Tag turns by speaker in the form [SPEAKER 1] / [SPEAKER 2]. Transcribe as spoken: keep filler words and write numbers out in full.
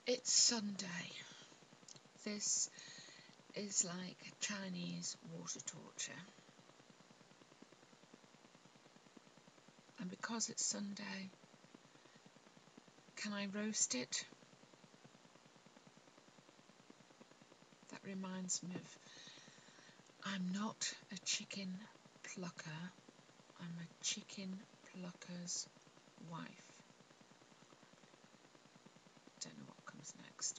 [SPEAKER 1] It's Sunday. This is like Chinese water torture. And because it's Sunday, can I roast it? That reminds me of, I'm not a chicken plucker, I'm a chicken plucker's wife. Don't know what comes next.